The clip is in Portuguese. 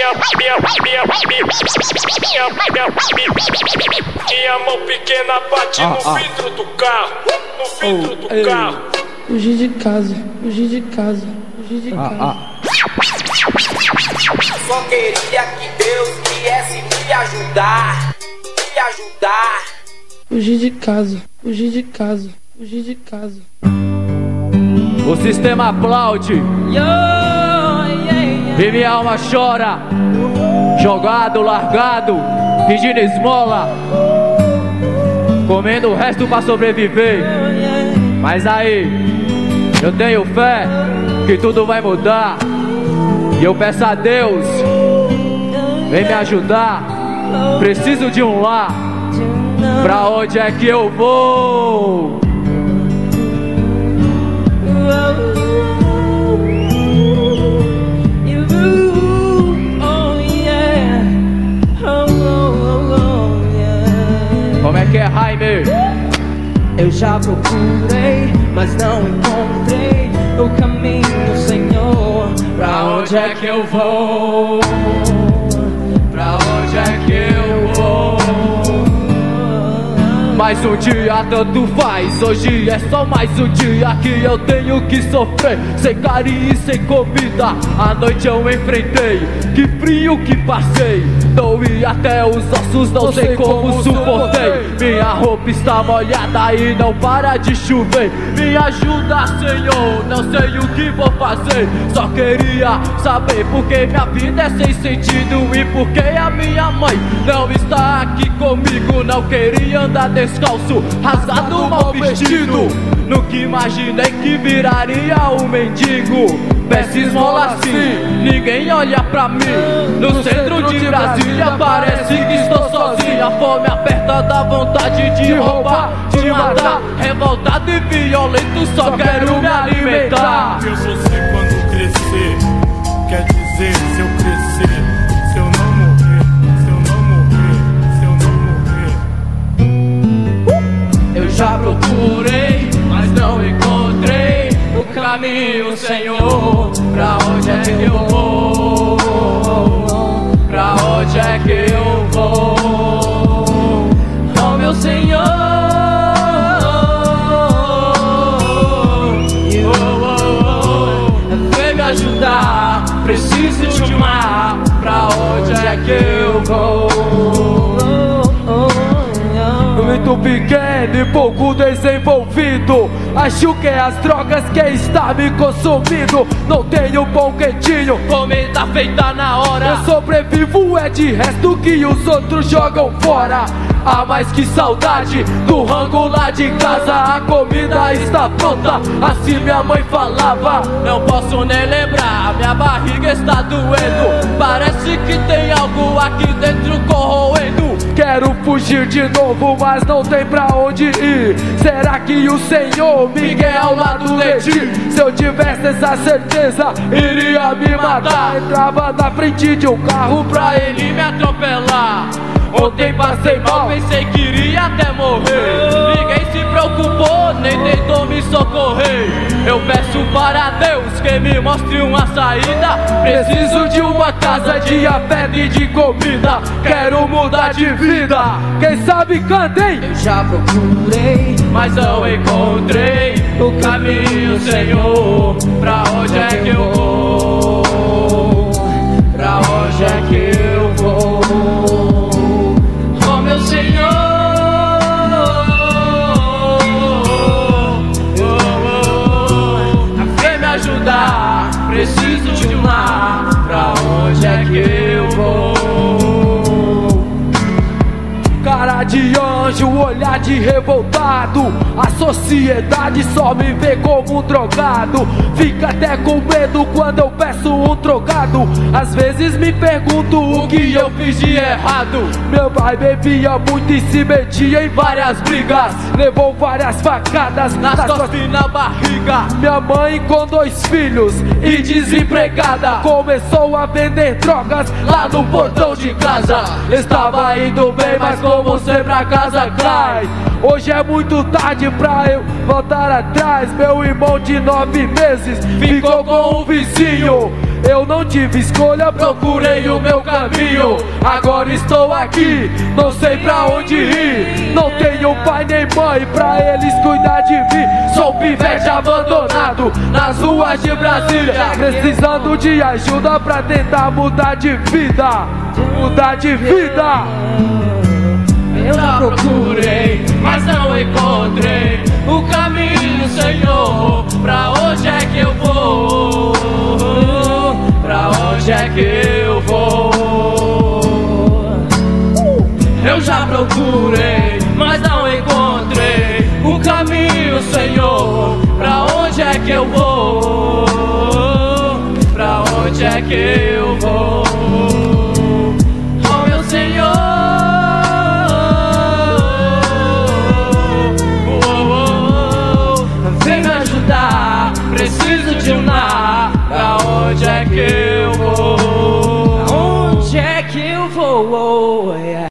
Minha mão pequena bate no vidro do carro, no vidro do carro. Fugir de casa, fugir de casa, fugir de casa. Só queria que Deus viesse me ajudar, me ajudar. Fugir de casa, fugir de casa, fugir de casa. O sistema aplaude e minha alma chora. Jogado, largado, pedindo esmola, comendo o resto pra sobreviver. Mas aí, eu tenho fé que tudo vai mudar. E eu peço a Deus, vem me ajudar. Preciso de um lar. Pra onde é que eu vou? Como é que é, Jaime? Eu já procurei, mas não encontrei o caminho, Senhor. Pra onde é que eu vou? Pra onde é que eu vou? Mais um dia tanto faz, hoje é só mais um dia que eu tenho que sofrer. Sem carinho e sem comida, a noite eu enfrentei. Que frio que passei, doí até os ossos, não sei como suportei. Minha roupa está molhada e não para de chover. Me ajuda, Senhor, não sei o que vou fazer. Só queria saber por que minha vida é sem sentido e por que a minha mãe não está aqui comigo. Não queria andar descalço, rasado, mal vestido. Nunca imaginei que viraria um mendigo. Peço esmola assim, ninguém olha pra mim. No centro de Brasília parece que estou sozinho. A fome aperta, dá vontade de roubar, de matar. Revoltado e violento, só quero me alimentar. Eu só sei quando crescer, quer dizer se eu crescer, se eu não morrer, se eu não morrer, se eu não morrer. Eu já procurei, mas não encontrei o caminho, Senhor. Pra onde é que eu vou? Pra onde é que eu vou? Oh, meu Senhor, vem me ajudar. Preciso de um mar. Pra onde é que eu vou? Muito pequeno e pouco desenvolvido. Acho que é as drogas que está me consumindo. Não tenho pão quentinho, comida feita na hora. Eu sobrevivo é de resto que os outros jogam fora. Ah, mas que saudade do rango lá de casa. A comida está pronta, assim minha mãe falava. Não posso nem lembrar, minha barriga está doendo. Parece que tem algo aqui dentro corroendo. Quero fugir de novo, mas não tem pra onde ir. Será que o Senhor me quer ao lado de ti? Se eu tivesse essa certeza, iria me matar. Entrava na frente de um carro pra ele me atropelar. Ontem passei mal, pensei que iria até morrer. Ninguém se preocupou, nem tentou me socorrer. Eu peço para Deus que me mostre uma saída. Preciso de uma casa, de afeto e de comida. Quero mudar de vida, quem sabe cantem. Eu já procurei, mas não encontrei o caminho, Senhor. Pra onde é que eu vou? Pra onde é que eu vou? Meu Senhor, vem me ajudar. Preciso de um lar. Pra onde é que eu vou? Cara de anjo, olhar de revoltado. A sociedade só me vê como um drogado. Fica até com medo quando eu peço um trocado. Às vezes me pergunto o que eu fiz de errado. Meu pai bebia muito e se metia em várias brigas. Levou várias facadas nas costas e na barriga. Minha mãe com 2 filhos e desempregada começou a vender drogas lá no portão de casa. Estava indo bem, mas como sempre a casa cai. Hoje é muito muito tarde pra eu voltar atrás. Meu irmão de 9 meses ficou com um vizinho. Eu não tive escolha, procurei o meu caminho. Agora estou aqui, não sei pra onde ir. Não tenho pai nem mãe pra eles cuidar de mim. Sou um pivete abandonado nas ruas de Brasília, precisando de ajuda pra tentar mudar de vida. Mudar de vida. Eu já procurei, mas não encontrei o caminho, Senhor. Pra onde é que eu vou? Pra onde é que eu vou? Eu já procurei, mas não encontrei o caminho, Senhor. Pra onde é que eu vou? Pra onde é que eu vou? Oh, meu Senhor, vem me ajudar, preciso de um lar. Pra onde é que eu vou? onde é que eu vou?